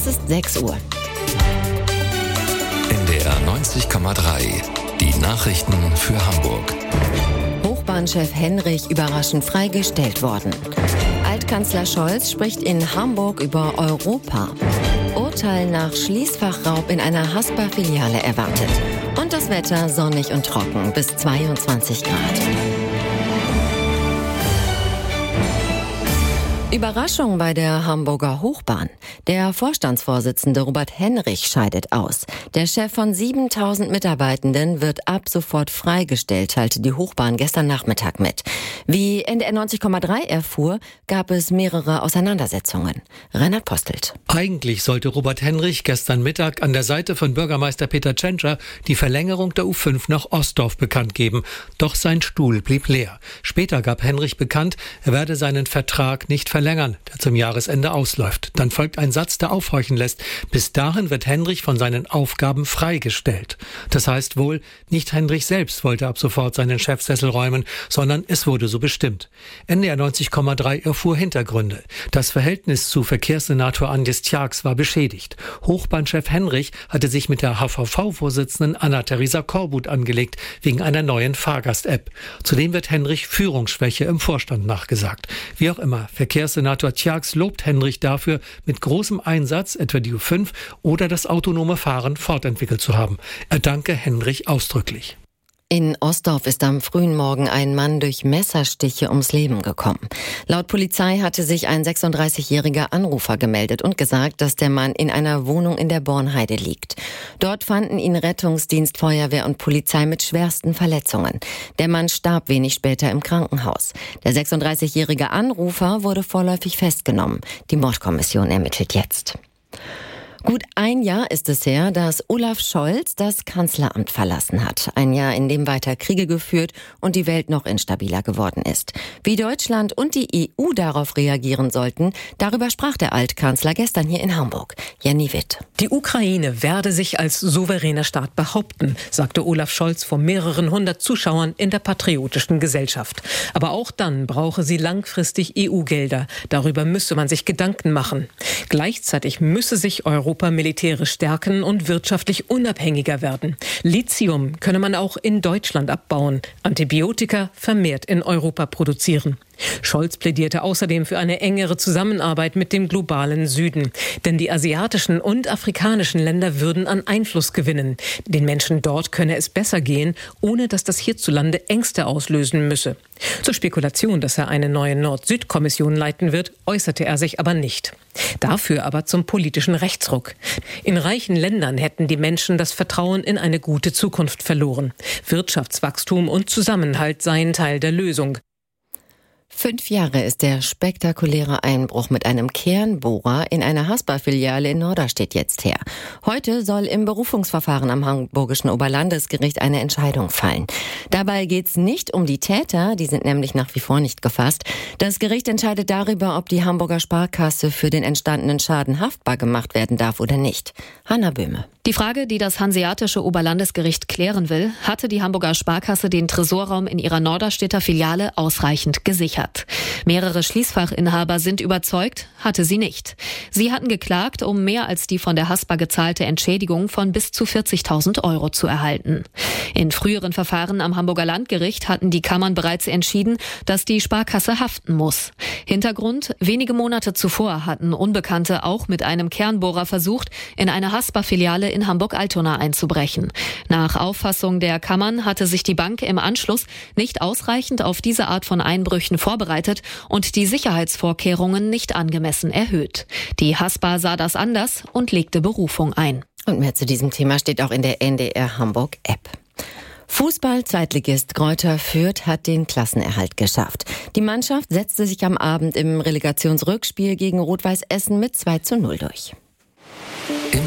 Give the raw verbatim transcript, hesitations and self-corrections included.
Es ist sechs Uhr. N D R neunzig Komma drei. Die Nachrichten für Hamburg. Hochbahnchef Henrich überraschend freigestellt worden. Altkanzler Scholz spricht in Hamburg über Europa. Urteil nach Schließfachraub in einer Haspa-Filiale erwartet. Und das Wetter sonnig und trocken bis zweiundzwanzig Grad. Überraschung bei der Hamburger Hochbahn. Der Vorstandsvorsitzende Robert Henrich scheidet aus. Der Chef von siebentausend Mitarbeitenden wird ab sofort freigestellt, teilte die Hochbahn gestern Nachmittag mit. Wie N D R neunzig Komma drei erfuhr, gab es mehrere Auseinandersetzungen. Reinhard Postelt. Eigentlich sollte Robert Henrich gestern Mittag an der Seite von Bürgermeister Peter Tschentscher die Verlängerung der U fünf nach Ostdorf bekannt geben. Doch sein Stuhl blieb leer. Später gab Henrich bekannt, er werde seinen Vertrag nicht verlängern. verlängern, der zum Jahresende ausläuft. Dann folgt ein Satz, der aufhorchen lässt. Bis dahin wird Henrich von seinen Aufgaben freigestellt. Das heißt wohl, nicht Henrich selbst wollte ab sofort seinen Chefsessel räumen, sondern es wurde so bestimmt. N D R neunzig Komma drei erfuhr Hintergründe. Das Verhältnis zu Verkehrssenator Andjes Tjax war beschädigt. Hochbahnchef Henrich hatte sich mit der H V V-Vorsitzenden Anna-Theresa Korbut angelegt, wegen einer neuen Fahrgast-App. Zudem wird Henrich Führungsschwäche im Vorstand nachgesagt. Wie auch immer, Verkehrssenator Tjax lobt Henrich dafür, mit großem Einsatz etwa die U fünf oder das autonome Fahren fortentwickelt zu haben. Er danke Henrich ausdrücklich. In Ostdorf ist am frühen Morgen ein Mann durch Messerstiche ums Leben gekommen. Laut Polizei hatte sich ein sechsunddreißigjähriger Anrufer gemeldet und gesagt, dass der Mann in einer Wohnung in der Bornheide liegt. Dort fanden ihn Rettungsdienst, Feuerwehr und Polizei mit schwersten Verletzungen. Der Mann starb wenig später im Krankenhaus. Der sechsunddreißigjährige Anrufer wurde vorläufig festgenommen. Die Mordkommission ermittelt jetzt. Gut ein Jahr ist es her, dass Olaf Scholz das Kanzleramt verlassen hat. Ein Jahr, in dem weiter Kriege geführt und die Welt noch instabiler geworden ist. Wie Deutschland und die E U darauf reagieren sollten, darüber sprach der Altkanzler gestern hier in Hamburg. Jenny Witt. Die Ukraine werde sich als souveräner Staat behaupten, sagte Olaf Scholz vor mehreren hundert Zuschauern in der Patriotischen Gesellschaft. Aber auch dann brauche sie langfristig E U-Gelder. Darüber müsse man sich Gedanken machen. Gleichzeitig müsse sich Europa Europa militärisch stärken und wirtschaftlich unabhängiger werden. Lithium könne man auch in Deutschland abbauen, Antibiotika vermehrt in Europa produzieren. Scholz plädierte außerdem für eine engere Zusammenarbeit mit dem globalen Süden. Denn die asiatischen und afrikanischen Länder würden an Einfluss gewinnen. Den Menschen dort könne es besser gehen, ohne dass das hierzulande Ängste auslösen müsse. Zur Spekulation, dass er eine neue Nord-Süd-Kommission leiten wird, äußerte er sich aber nicht. Dafür aber zum politischen Rechtsruck. In reichen Ländern hätten die Menschen das Vertrauen in eine gute Zukunft verloren. Wirtschaftswachstum und Zusammenhalt seien Teil der Lösung. Fünf Jahre ist der spektakuläre Einbruch mit einem Kernbohrer in einer Haspa-Filiale in Norderstedt jetzt her. Heute soll im Berufungsverfahren am Hamburgischen Oberlandesgericht eine Entscheidung fallen. Dabei geht's nicht um die Täter, die sind nämlich nach wie vor nicht gefasst. Das Gericht entscheidet darüber, ob die Hamburger Sparkasse für den entstandenen Schaden haftbar gemacht werden darf oder nicht. Hanna Böhme. Die Frage, die das Hanseatische Oberlandesgericht klären will, hatte die Hamburger Sparkasse den Tresorraum in ihrer Norderstedter Filiale ausreichend gesichert. Mehrere Schließfachinhaber sind überzeugt, hatte sie nicht. Sie hatten geklagt, um mehr als die von der Haspa gezahlte Entschädigung von bis zu vierzigtausend Euro zu erhalten. In früheren Verfahren am Hamburger Landgericht hatten die Kammern bereits entschieden, dass die Sparkasse haften muss. Hintergrund: Wenige Monate zuvor hatten Unbekannte auch mit einem Kernbohrer versucht, in eine Haspa-Filiale in Hamburg-Altona einzubrechen. Nach Auffassung der Kammern hatte sich die Bank im Anschluss nicht ausreichend auf diese Art von Einbrüchen vorbereitet und die Sicherheitsvorkehrungen nicht angemessen erhöht. Die Haspa sah das anders und legte Berufung ein. Und mehr zu diesem Thema steht auch in der N D R Hamburg App. Fußball-Zweitligist Greuther Fürth hat den Klassenerhalt geschafft. Die Mannschaft setzte sich am Abend im Relegationsrückspiel gegen Rot-Weiß Essen mit zwei zu null durch.